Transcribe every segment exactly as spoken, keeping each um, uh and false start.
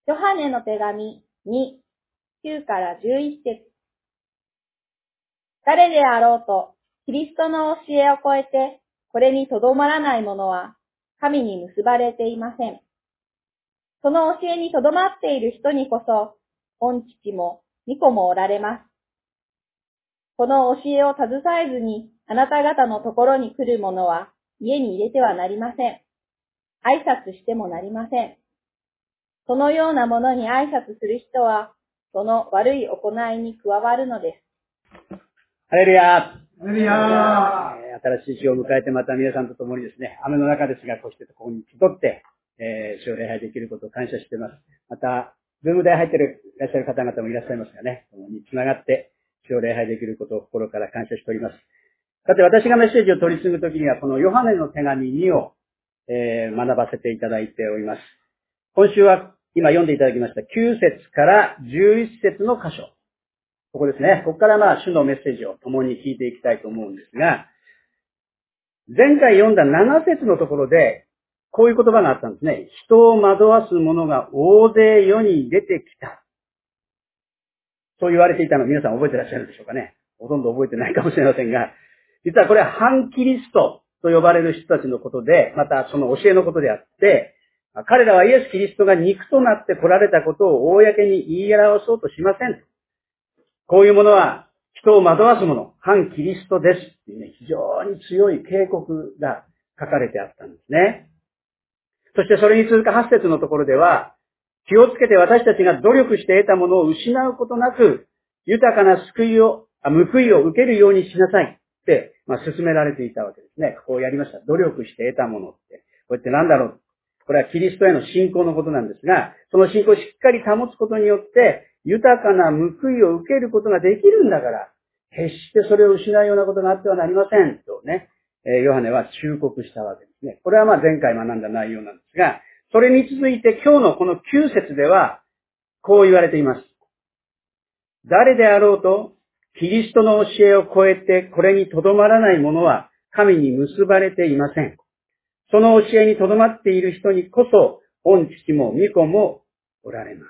ヨハネの手紙に、きゅうからじゅういち節。誰であろうと、キリストの教えを超えて、これにとどまらない者は、神に結ばれていません。その教えにとどまっている人にこそ、御父も御子もおられます。この教えを携えずに、あなた方のところに来る者は、家に入れてはなりません。挨拶してもなりません。そのようなものに挨拶する人は、その悪い行いに加わるのです。 ハレルヤハレルヤ新しい日を迎えてまた皆さんと共にですね、雨の中ですが、こうしてここに集って、えー、主を礼拝できることを感謝しています。また、ズームで入ってる、いらっしゃる方々もいらっしゃいますがね、共に繋がって、主を礼拝できることを心から感謝しております。さて、私がメッセージを取り継ぐときには、このヨハネの手紙にを、えー、学ばせていただいております。今週は、今読んでいただきましたきゅう節からじゅういち節の箇所。ここですね。ここからまあ、主のメッセージを共に聞いていきたいと思うんですが、前回読んだなな節のところで、こういう言葉があったんですね。人を惑わす者が大勢世に出てきた。そう言われていたのを皆さん覚えてらっしゃるでしょうかね。ほとんど覚えてないかもしれませんが、実はこれは反キリストと呼ばれる人たちのことで、またその教えのことであって、彼らはイエス・キリストが肉となって来られたことを公に言い表そうとしません。こういうものは人を惑わすもの、反キリストですっていうね、非常に強い警告が書かれてあったんですね。そしてそれに続くはち節のところでは、気をつけて私たちが努力して得たものを失うことなく、豊かな救いを、あ報いを受けるようにしなさいって、まあ、勧められていたわけですね。ここをやりました。努力して得たものって。これって何だろう。これはキリストへの信仰のことなんですが、その信仰をしっかり保つことによって、豊かな報いを受けることができるんだから、決してそれを失うようなことがあってはなりません。とね、ヨハネは忠告したわけですね。これはまあ前回学んだ内容なんですが、それに続いて今日のこのきゅう節では、こう言われています。誰であろうと、キリストの教えを超えてこれにとどまらない者は神に結ばれていません。その教えにとどまっている人にこそ、御父も御子もおられます。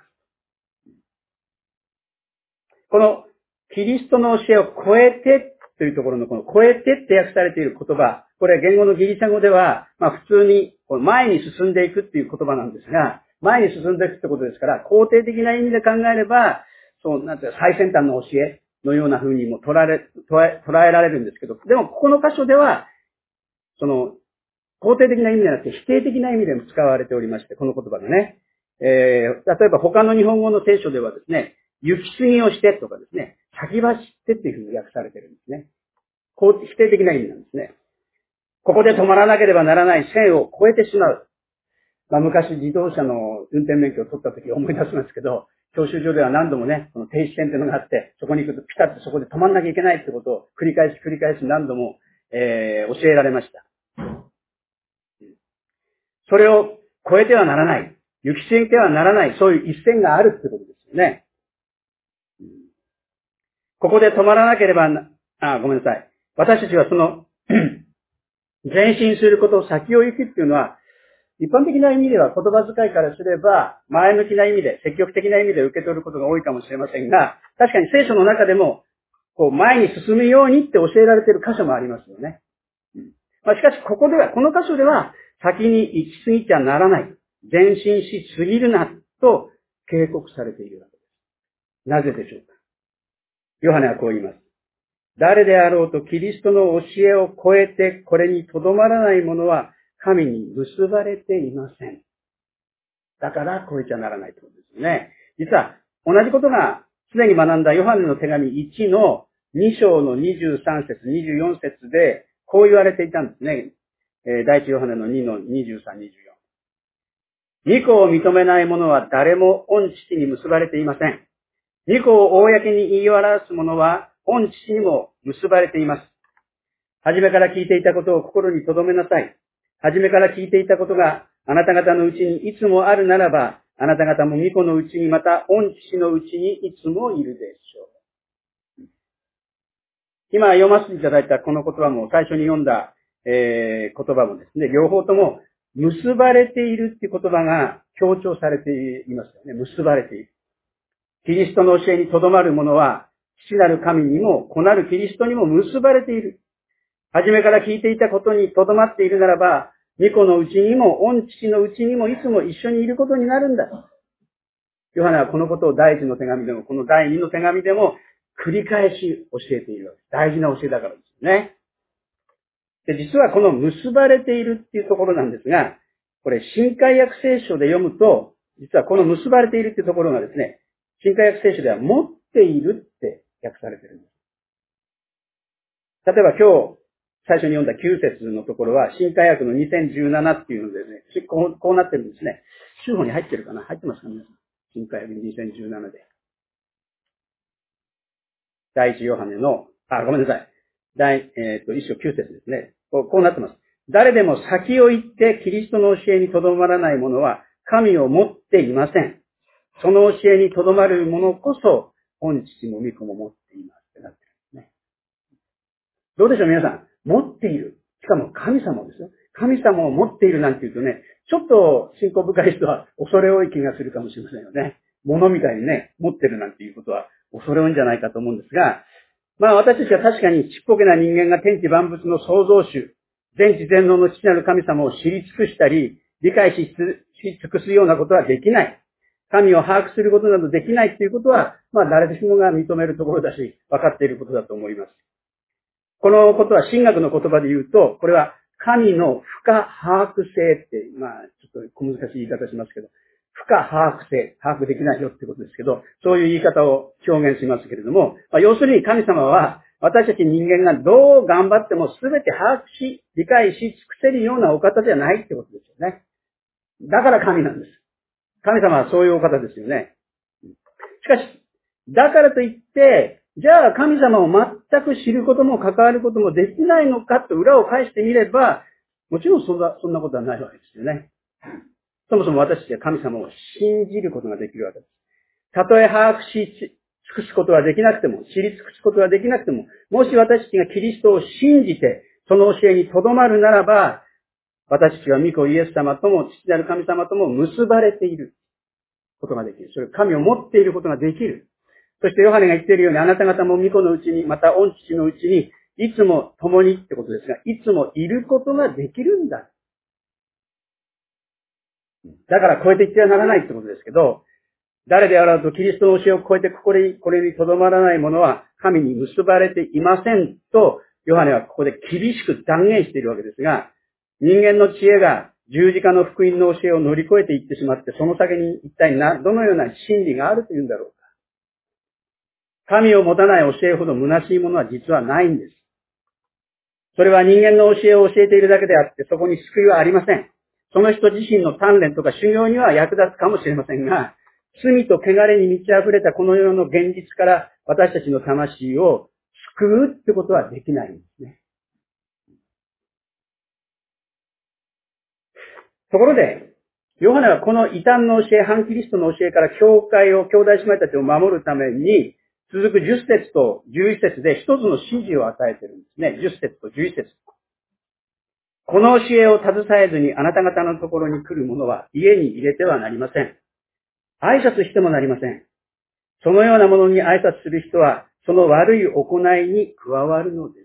このキリストの教えを超えてというところのこの超えてって訳されている言葉、これは言語のギリシャ語では、まあ普通に前に進んでいくっていう言葉なんですが、前に進んでいくってことですから、肯定的な意味で考えれば、そう、なんていうか最先端の教えのような風にも捉え、捉え、捉えられるんですけど、でもここの箇所では、その、肯定的な意味じゃなくて否定的な意味でも使われておりまして、この言葉がね。えー、例えば他の日本語の聖書ではですね、行き過ぎをしてとかですね、先走ってっていうふうに訳されてるんですね。否定的な意味なんですね。ここで止まらなければならない線を越えてしまう。まあ昔自動車の運転免許を取った時思い出しますけど、教習所では何度もね、この停止線っていうのがあって、そこに行くとピタッとそこで止まんなきゃいけないってことを繰り返し繰り返し何度も、えー、教えられました。それを超えてはならない。行き過ぎてはならない。そういう一線があるってことですよね。ここで止まらなければな、あ、ごめんなさい。私たちはその、前進することを先を行くっていうのは、一般的な意味では言葉遣いからすれば、前向きな意味で、積極的な意味で受け取ることが多いかもしれませんが、確かに聖書の中でも、こう前に進むようにって教えられている箇所もありますよね。まあ、しかし、ここでは、この箇所では、先に行き過ぎちゃならない。前進しすぎるな、と警告されているわけです。なぜでしょうか。ヨハネはこう言います。誰であろうとキリストの教えを超えてこれにとどまらない者は神に結ばれていません。だから超えちゃならないということですね。実は同じことがすでに学んだヨハネの手紙いちのに章のにじゅうさん節、にじゅうよん節でこう言われていたんですね。第一ヨハネのにのにじゅうさん、にじゅうよん。御子を認めない者は誰も御父に結ばれていません。御子を公に言い表す者は御父にも結ばれています。はじめから聞いていたことを心に留めなさい。はじめから聞いていたことがあなた方のうちにいつもあるならば、あなた方も御子のうちにまた御父のうちにいつもいるでしょう。今読ませていただいたこの言葉も最初に読んだ、えー、言葉もですね、両方とも結ばれているっていう言葉が強調されていますよね。結ばれている。キリストの教えにとどまる者は、父なる神にも子なるキリストにも結ばれている。初めから聞いていたことにとどまっているならば、御子のうちにも、御父のうちにもいつも一緒にいることになるんだ。ヨハネはこのことを第一の手紙でも、この第二の手紙でも繰り返し教えているわけです。大事な教えだからですね。で、実はこの結ばれているっていうところなんですが、これ、新海訳聖書で読むと、実はこの結ばれているっていうところがですね、新海訳聖書では持っているって訳されているんです。例えば今日、最初に読んだきゅう節のところは、新海訳のにせんじゅうななっていうのでね、こう、こうなってるんですね。週報に入ってるかな？入ってますか皆さん。新海訳にせんじゅうななで。第一ヨハネの、あ、ごめんなさい。第、えっ、と、一章きゅう節ですね。こう、こうなってます。誰でも先を行ってキリストの教えにとどまらない者は神を持っていません。その教えにとどまる者こそ、御父も御子も持っていますってなってるんですね。どうでしょう皆さん。持っている。しかも神様ですよ。神様を持っているなんて言うとね、ちょっと信仰深い人は恐れ多い気がするかもしれませんよね。物みたいにね、持ってるなんていうことは恐れ多いんじゃないかと思うんですが、まあ私たちは確かにちっぽけな人間が天地万物の創造主、全知全能の父なる神様を知り尽くしたり、理解し尽くすようなことはできない。神を把握することなどできないということは、まあ誰しもが認めるところだし、分かっていることだと思います。このことは神学の言葉で言うと、これは神の不可把握性って、まあちょっと小難しい言い方しますけど、不可把握性、把握できないよってことですけど、そういう言い方を表現しますけれども、まあ、要するに神様は私たち人間がどう頑張っても全て把握し、理解し尽くせるようなお方じゃないってことですよね。だから神なんです。神様はそういうお方ですよね。しかし、だからといって、じゃあ神様を全く知ることも関わることもできないのかと裏を返してみれば、もちろんそんな、そんなことはないわけですよね。そもそも私たちは神様を信じることができるわけです。たとえ把握し尽くすことはできなくても、知り尽くすことはできなくても、もし私たちがキリストを信じて、その教えにとどまるならば、私たちは御子イエス様とも父なる神様とも結ばれていることができる。それ神を持っていることができる。そしてヨハネが言っているように、あなた方も御子のうちに、また御父のうちに、いつも共にってことですが、いつもいることができるんだ。だから超えていってはならないってことですけど、誰であろうとキリストの教えを超えてこれに、これにとどまらない者は神に結ばれていませんと、ヨハネはここで厳しく断言しているわけですが、人間の知恵が十字架の福音の教えを乗り越えていってしまって、その先に一体な、どのような真理があるというんだろうか。神を持たない教えほど虚しいものは実はないんです。それは人間の教えを教えているだけであって、そこに救いはありません。その人自身の鍛錬とか修行には役立つかもしれませんが、罪と汚れに満ち溢れたこの世の現実から私たちの魂を救うってことはできないんですね。ところで、ヨハネはこの異端の教え、反キリストの教えから教会を、兄弟姉妹たちを守るために、続くじゅっ節とじゅういち節で一つの指示を与えているんですね。じゅっ節とじゅういち節。この教えを携えずにあなた方のところに来る者は家に入れてはなりません。挨拶してもなりません。そのようなものに挨拶する人は、その悪い行いに加わるのです。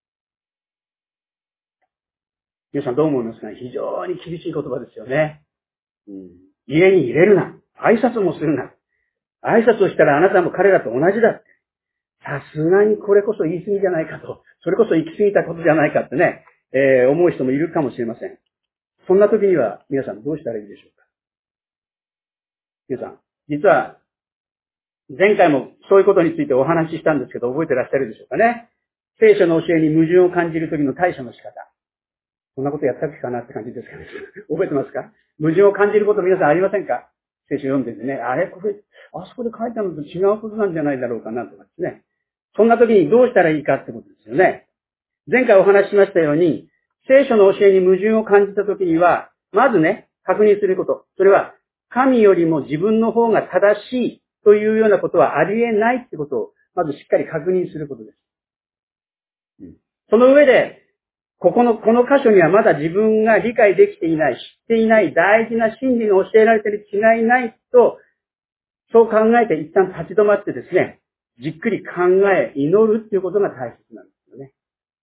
皆さんどう思いますか？非常に厳しい言葉ですよね。うん、家に入れるな。挨拶もするな。挨拶をしたらあなたも彼らと同じだ。さすがにこれこそ言い過ぎじゃないかと。それこそ行き過ぎたことじゃないかってね、えー、思う人もいるかもしれません。そんな時には皆さんどうしたらいいでしょうか？皆さん、実は前回もそういうことについてお話ししたんですけど、覚えてらっしゃるでしょうかね。聖書の教えに矛盾を感じる時の対処の仕方。そんなことやったっけかなって感じですかね。覚えてますか？矛盾を感じること皆さんありませんか？聖書読んでてね、あれこれ、あそこで書いたのと違うことなんじゃないだろうかなとかですね。そんな時にどうしたらいいかってことですよね。前回お話ししましたように、聖書の教えに矛盾を感じた時には、まずね、確認すること。それは、神よりも自分の方が正しいというようなことはありえないってことを、まずしっかり確認することです。うん、その上で、 ここの、この箇所にはまだ自分が理解できていない、知っていない大事な真理の教えられている違いないと、そう考えて一旦立ち止まってですね、じっくり考え、祈るっていうことが大切なんですよね。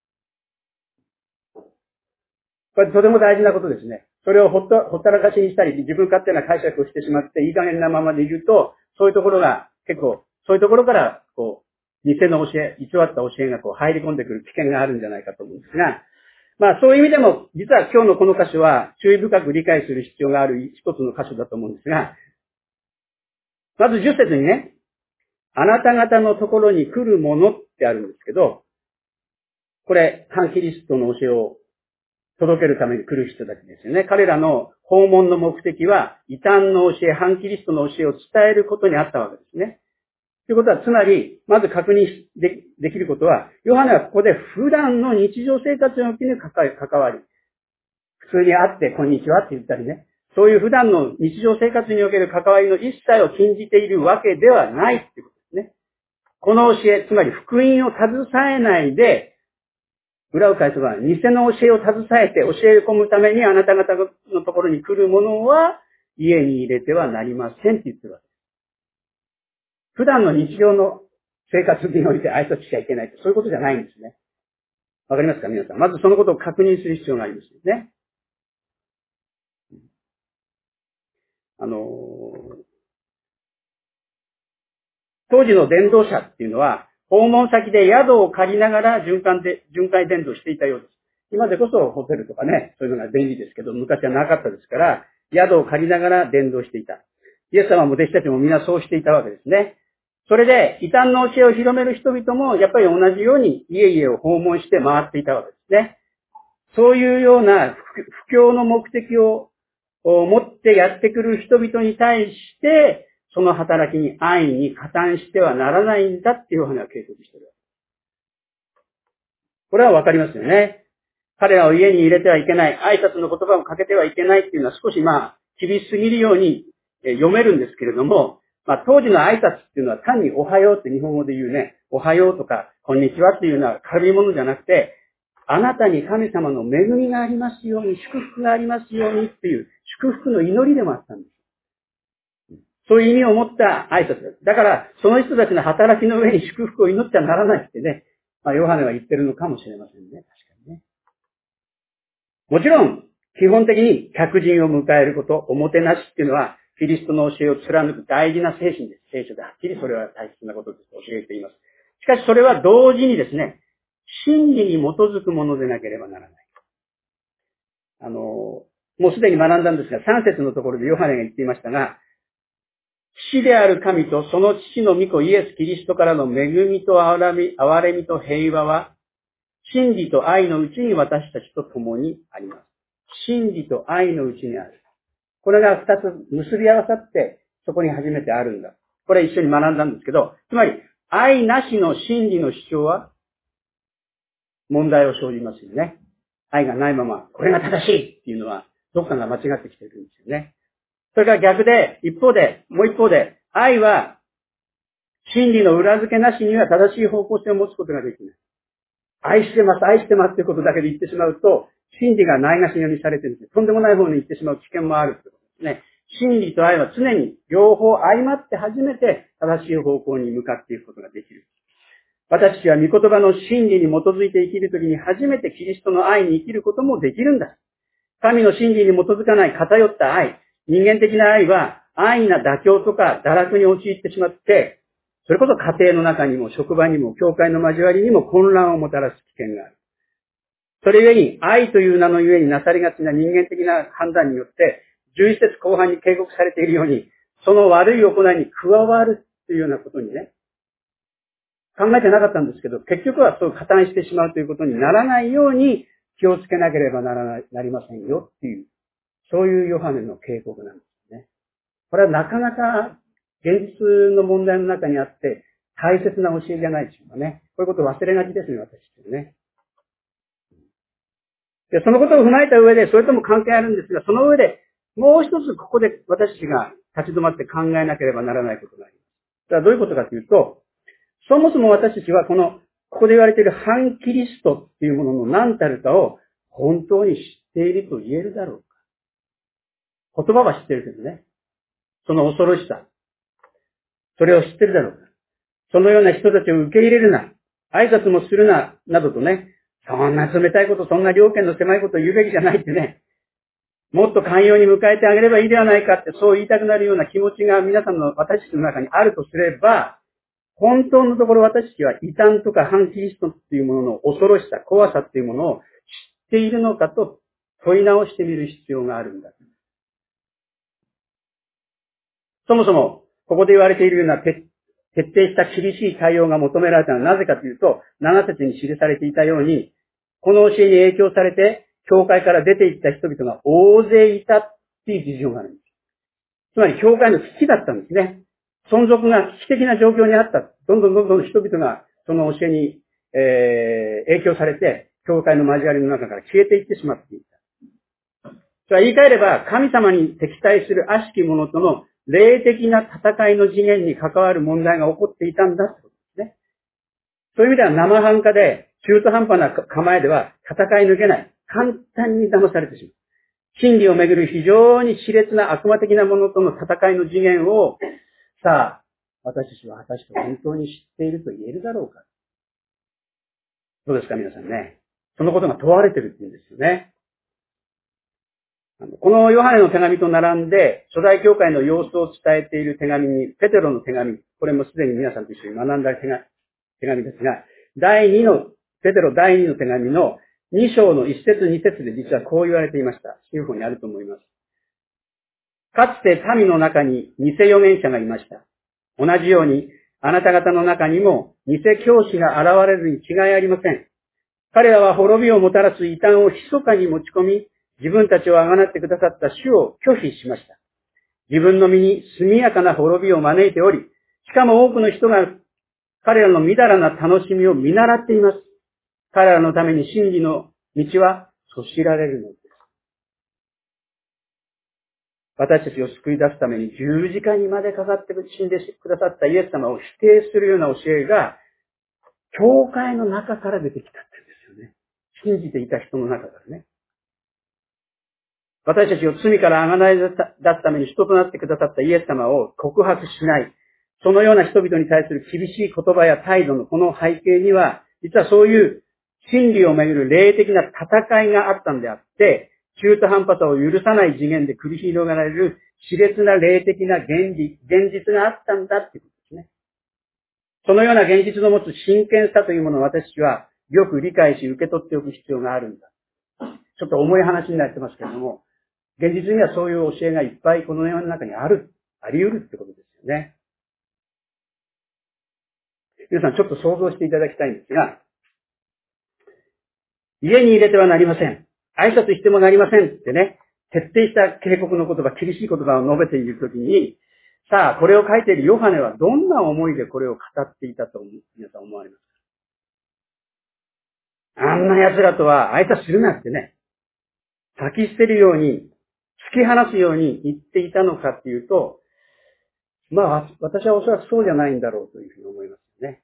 これとても大事なことですね。それをほっと、ほったらかしにしたり、自分勝手な解釈をしてしまって、いい加減なままでいると、そういうところが結構、そういうところから、こう、偽の教え、偽った教えがこう入り込んでくる危険があるんじゃないかと思うんですが、まあそういう意味でも、実は今日のこの箇所は注意深く理解する必要がある一つの箇所だと思うんですが、まずじゅっ節にね、あなた方のところに来るものってあるんですけど、これ、反キリストの教えを届けるために来る人たちですよね。彼らの訪問の目的は、異端の教え、反キリストの教えを伝えることにあったわけですね。ということは、つまり、まず確認で、できることは、ヨハネはここで普段の日常生活における関わり、普通に会って、こんにちはって言ったりね、そういう普段の日常生活における関わりの一切を禁じているわけではないっていうことですね。この教え、つまり福音を携えないで、裏を返せば、偽の教えを携えて教え込むためにあなた方のところに来るものは家に入れてはなりませんって言ってるわけです。普段の日常の生活において挨拶しちゃいけないって、そういうことじゃないんですね。わかりますか皆さん。まずそのことを確認する必要がありますよね。あのー、当時の伝道者っていうのは、訪問先で宿を借りながら循環で、巡回伝道していたようです。今でこそホテルとかね、そういうのが便利ですけど、昔はなかったですから、宿を借りながら伝道していた。イエス様も弟子たちも皆そうしていたわけですね。それで、異端の教えを広める人々も、やっぱり同じように家々を訪問して回っていたわけですね。そういうような布教の目的を持ってやってくる人々に対して、その働きに安易に加担してはならないんだっていうふうな警告している。これはわかりますよね。彼らを家に入れてはいけない、挨拶の言葉をかけてはいけないっていうのは少しまあ、厳しすぎるように読めるんですけれども、まあ当時の挨拶っていうのは単におはようって日本語で言うね、おはようとかこんにちはっていうのは軽いものじゃなくて、あなたに神様の恵みがありますように、祝福がありますようにっていう祝福の祈りでもあったんです。そういう意味を持った挨拶です。だから、その人たちの働きの上に祝福を祈ってはならないってね、まあ、ヨハネは言ってるのかもしれませんね。確かにね。もちろん、基本的に客人を迎えること、おもてなしっていうのは、キリストの教えを貫く大事な精神です。聖書ではっきりそれは大切なことです。教えています。しかし、それは同時にですね、真理に基づくものでなければならない。あの、もうすでに学んだんですが、さん節のところでヨハネが言っていましたが、父である神とその父の御子イエス・キリストからの恵みと憐れみと平和は、真理と愛のうちに私たちと共にあります。真理と愛のうちにある。これが二つ結び合わさって、そこに初めてあるんだ。これ一緒に学んだんですけど、つまり、愛なしの真理の主張は、問題を生じますよね。愛がないまま、これが正しいっていうのは、どっかが間違ってきてるんですよね。それから逆で、一方で、もう一方で、愛は、真理の裏付けなしには正しい方向性を持つことができない。愛してます、愛してますということだけで言ってしまうと、真理がないがしろにされてるんです。とんでもない方に行ってしまう危険もあるということですね。真理と愛は常に両方相まって初めて正しい方向に向かっていくことができる。私たちは御言葉の真理に基づいて生きるときに初めてキリストの愛に生きることもできるんだ。神の真理に基づかない偏った愛、人間的な愛は安易な妥協とか堕落に陥ってしまって、それこそ家庭の中にも職場にも教会の交わりにも混乱をもたらす危険がある。それゆえに愛という名のゆえになさりがちな人間的な判断によって、じゅういち節後半に警告されているように、その悪い行いに加わるというようなことにね、考えてなかったんですけど、結局はそう加担してしまうということにならないように気をつけなければならない、なりませんよっていう、そういうヨハネの警告なんですね。これはなかなか現実の問題の中にあって大切な教えじゃないでしょうかね。こういうことを忘れがちですね、私たちね。で、そのことを踏まえた上で、それとも関係あるんですが、その上で、もう一つここで私たちが立ち止まって考えなければならないことがあります。それはどういうことかというと、そもそも私たちはこの、ここで言われている反キリストっていうものの何たるかを本当に知っていると言えるだろうか。言葉は知ってるけどね。その恐ろしさ。それを知ってるだろうか。そのような人たちを受け入れるな。挨拶もするな。などとね。そんな冷たいこと、そんな了見の狭いことを言うべきじゃないってね。もっと寛容に迎えてあげればいいではないかって、そう言いたくなるような気持ちが皆さんの私たちの中にあるとすれば、本当のところ私たちは異端とか反キリストっていうものの恐ろしさ、怖さっていうものを知っているのかと問い直してみる必要があるんだ。そもそも、ここで言われているような徹底した厳しい対応が求められたのはなぜかというと、なな節に記されていたように、この教えに影響されて、教会から出て行った人々が大勢いたっていう事情があるんです。つまり、教会の危機だったんですね。存続が危機的な状況にあった。どんどんどんどん人々がその教えに、えー、影響されて、教会の交わりの中から消えていってしまっていた。それは言い換えれば、神様に敵対する悪しき者との霊的な戦いの次元に関わる問題が起こっていたんだってことですね。そういう意味では生半可で中途半端な構えでは戦い抜けない。簡単に騙されてしまう。真理をめぐる非常に熾烈な悪魔的なものとの戦いの次元を、さあ、私たちは果たして本当に知っていると言えるだろうか。どうですか皆さんね。そのことが問われてるって言うんですよね。このヨハネの手紙と並んで、初代教会の様子を伝えている手紙に、ペテロの手紙、これもすでに皆さんと一緒に学んだ手紙ですが、第二の、ペテロ第二の手紙のに章の一節二節で実はこう言われていました。新法にあると思います。かつて民の中に偽預言者がいました。同じように、あなた方の中にも偽教師が現れるに違いありません。彼らは滅びをもたらす異端を密かに持ち込み、自分たちをあがなってくださった主を拒否しました。自分の身に速やかな滅びを招いており、しかも多くの人が彼らのみだらな楽しみを見習っています。彼らのために真理の道はそしられるのです。私たちを救い出すために十字架にまでかかって死んでくださったイエス様を否定するような教えが、教会の中から出てきたってんですよね。信じていた人の中からね。私たちを罪からあがない出すために人となってくださったイエス様を告白しない。そのような人々に対する厳しい言葉や態度のこの背景には、実はそういう真理をめぐる霊的な戦いがあったんであって、中途半端さを許さない次元で繰り広げられる熾烈な霊的な現実、現実があったんだっていうことですね。そのような現実の持つ真剣さというものを私たちはよく理解し受け取っておく必要があるんだ。ちょっと重い話になってますけれども、現実にはそういう教えがいっぱいこの世の中にある、あり得るってことですよね。皆さんちょっと想像していただきたいんですが、家に入れてはなりません。挨拶してもなりませんってね、徹底した警告の言葉、厳しい言葉を述べているときに、さあ、これを書いているヨハネはどんな思いでこれを語っていたと皆さん思われますか？あんな奴らとは挨拶するなってね、先捨てるように、突き放すように言っていたのかっていうと、まあ、私はおそらくそうじゃないんだろうというふうに思いますよね。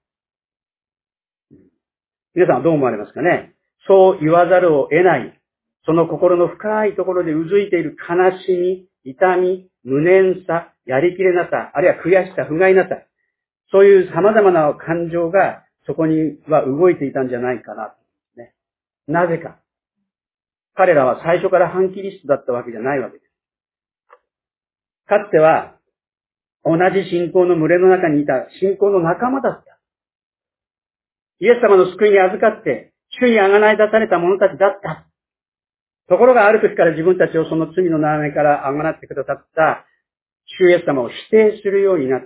皆さんはどう思われますかね？そう言わざるを得ない、その心の深いところでうずいている悲しみ、痛み、無念さ、やりきれなさ、あるいは悔しさ、不甲斐なさ、そういう様々な感情がそこには動いていたんじゃないかな、ね。なぜか。彼らは最初から反キリストだったわけじゃないわけです。かつては同じ信仰の群れの中にいた信仰の仲間だった。イエス様の救いに預かって、主にあがない出された者たちだった。ところがある時から自分たちをその罪の悩みからあがなってくださった主イエス様を否定するようになって、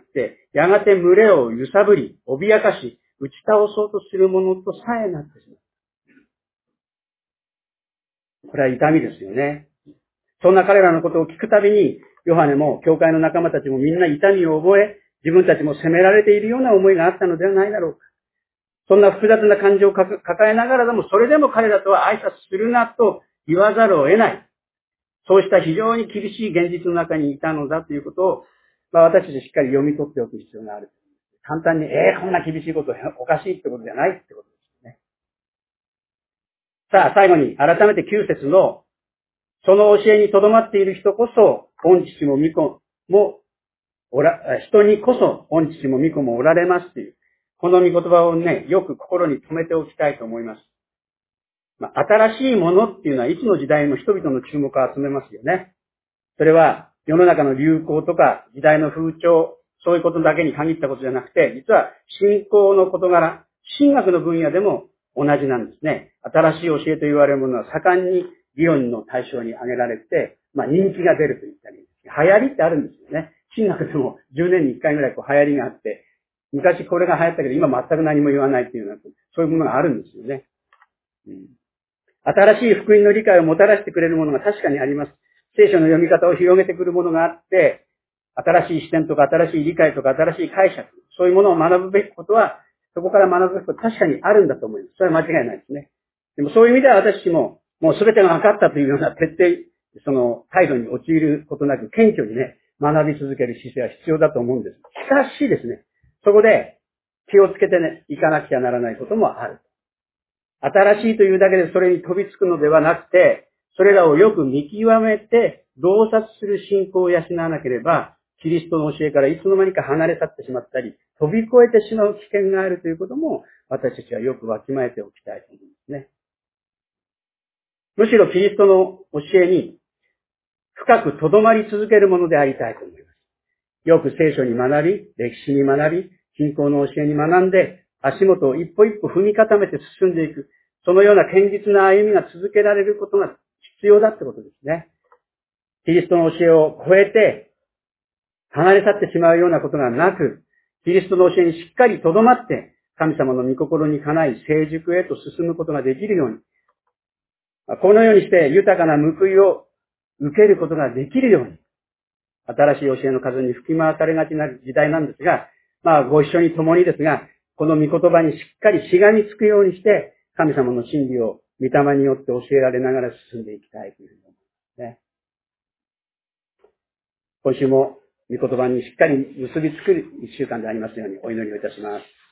やがて群れを揺さぶり、脅かし、打ち倒そうとするものとさえなってしまう。これは痛みですよね。そんな彼らのことを聞くたびに、ヨハネも教会の仲間たちもみんな痛みを覚え、自分たちも責められているような思いがあったのではないだろうか。そんな複雑な感情を抱えながらでも、それでも彼らとは挨拶するなと言わざるを得ない。そうした非常に厳しい現実の中にいたのだということを、まあ私たちしっかり読み取っておく必要がある。簡単に、えー、こんな厳しいことおかしいってことじゃないってことですね。 さあ、最後に改めてきゅう節の、その教えにとどまっている人こそ、御父も御子もおら、人にこそ御父も御子もおられますという、この御言葉をね、よく心に留めておきたいと思います。まあ、新しいものっていうのはいつの時代も人々の注目を集めますよね。それは世の中の流行とか時代の風潮、そういうことだけに限ったことじゃなくて、実は信仰の事柄、神学の分野でも同じなんですね。新しい教えと言われるものは盛んに議論の対象に挙げられて、まあ人気が出ると言ったり、流行りってあるんですよね。神学でもじゅうねんにいっかいぐらいこう流行りがあって、昔これが流行ったけど今全く何も言わないっていうような、そういうものがあるんですよね。うん、新しい福音の理解をもたらしてくれるものが確かにあります。聖書の読み方を広げてくるものがあって、新しい視点とか新しい理解とか新しい解釈、そういうものを学ぶべきことは、そこから学ぶべきことは確かにあるんだと思います。それは間違いないですね。でもそういう意味では私も、もう全てが分かったというような徹底、その態度に陥ることなく、謙虚にね、学び続ける姿勢は必要だと思うんです。しかしですね、そこで気をつけてね、いかなくちゃならないこともある。新しいというだけでそれに飛びつくのではなくて、それらをよく見極めて、洞察する信仰を養わなければ、キリストの教えからいつの間にか離れ去ってしまったり、飛び越えてしまう危険があるということも、私たちはよくわきまえておきたいと思うんですね。むしろキリストの教えに深く留まり続けるものでありたいと思います。よく聖書に学び、歴史に学び、信仰の教えに学んで、足元を一歩一歩踏み固めて進んでいく。そのような堅実な歩みが続けられることが必要だってことですね。キリストの教えを超えて、離れ去ってしまうようなことがなく、キリストの教えにしっかり留まって、神様の御心にかない成熟へと進むことができるように、このようにして豊かな報いを受けることができるように、新しい教えの風に吹き回されがちな時代なんですが、まあご一緒に共にですが、この御言葉にしっかりしがみつくようにして、神様の真理を御霊によって教えられながら進んでいきたいというふうに思いますね。今週も御言葉にしっかり結びつく一週間でありますようにお祈りをいたします。